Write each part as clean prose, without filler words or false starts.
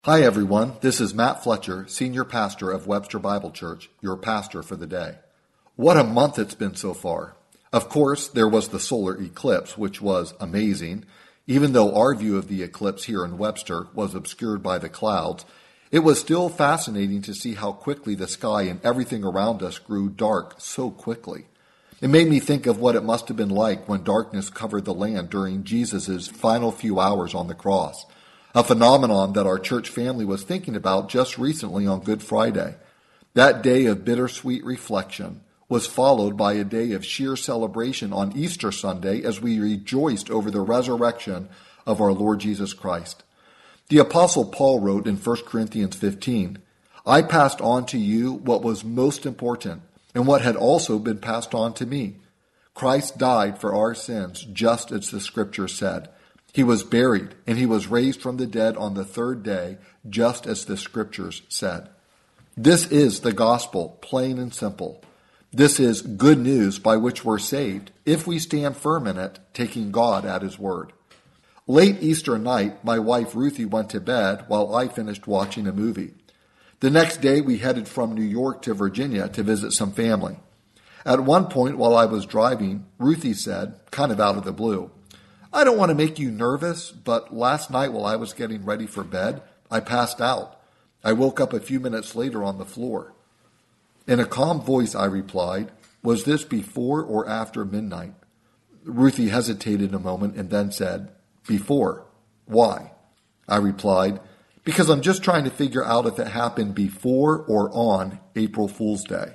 Hi everyone, this is Matt Fletcher, Senior Pastor of Webster Bible Church, your pastor for the day. What a month it's been so far. Of course, there was the solar eclipse, which was amazing. Even though our view of the eclipse here in Webster was obscured by the clouds, it was still fascinating to see how quickly the sky and everything around us grew dark so quickly. It made me think of what it must have been like when darkness covered the land during Jesus' final few hours on the cross. A phenomenon that our church family was thinking about just recently on Good Friday. That day of bittersweet reflection was followed by a day of sheer celebration on Easter Sunday as we rejoiced over the resurrection of our Lord Jesus Christ. The Apostle Paul wrote in 1 Corinthians 15, "I passed on to you what was most important and what had also been passed on to me. Christ died for our sins, just as the Scripture said. He was buried, and he was raised from the dead on the third day, just as the Scriptures said." This is the gospel, plain and simple. This is good news by which we're saved, if we stand firm in it, taking God at his word. Late Easter night, my wife Ruthie went to bed while I finished watching a movie. The next day, we headed from New York to Virginia to visit some family. At one point while I was driving, Ruthie said, kind of out of the blue, "I don't want to make you nervous, but last night while I was getting ready for bed, I passed out. I woke up a few minutes later on the floor." In a calm voice, I replied, "Was this before or after midnight?" Ruthie hesitated a moment and then said, "Before. Why?" I replied, "Because I'm just trying to figure out if it happened before or on April Fool's Day."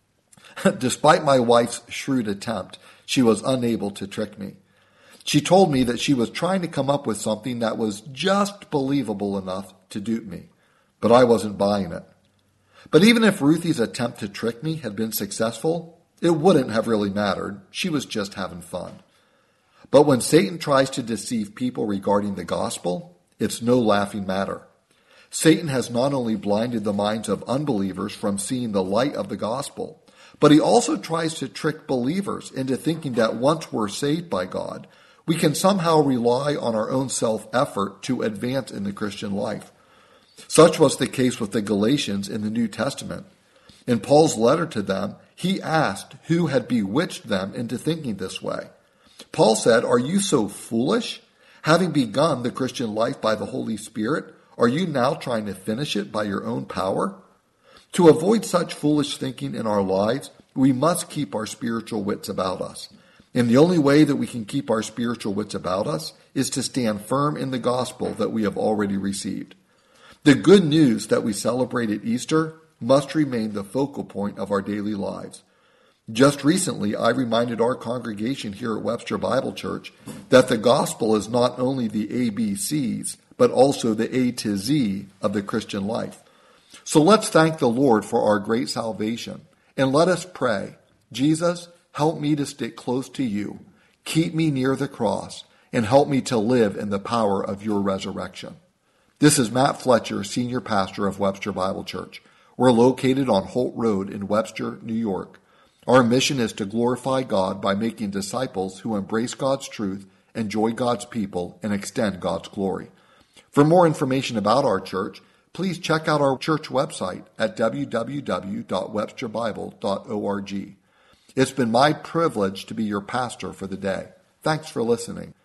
Despite my wife's shrewd attempt, she was unable to trick me. She told me that she was trying to come up with something that was just believable enough to dupe me, but I wasn't buying it. But even if Ruthie's attempt to trick me had been successful, it wouldn't have really mattered. She was just having fun. But when Satan tries to deceive people regarding the gospel, it's no laughing matter. Satan has not only blinded the minds of unbelievers from seeing the light of the gospel, but he also tries to trick believers into thinking that once we're saved by God, we can somehow rely on our own self-effort to advance in the Christian life. Such was the case with the Galatians in the New Testament. In Paul's letter to them, he asked who had bewitched them into thinking this way. Paul said, "Are you so foolish? Having begun the Christian life by the Holy Spirit, are you now trying to finish it by your own power?" To avoid such foolish thinking in our lives, we must keep our spiritual wits about us. And the only way that we can keep our spiritual wits about us is to stand firm in the gospel that we have already received. The good news that we celebrate at Easter must remain the focal point of our daily lives. Just recently, I reminded our congregation here at Webster Bible Church that the gospel is not only the ABCs, but also the A to Z of the Christian life. So let's thank the Lord for our great salvation, and let us pray, "Jesus, help me to stick close to you, keep me near the cross, and help me to live in the power of your resurrection." This is Matt Fletcher, Senior Pastor of Webster Bible Church. We're located on Holt Road in Webster, New York. Our mission is to glorify God by making disciples who embrace God's truth, enjoy God's people, and extend God's glory. For more information about our church, please check out our church website at www.websterbible.org. It's been my privilege to be your pastor for the day. Thanks for listening.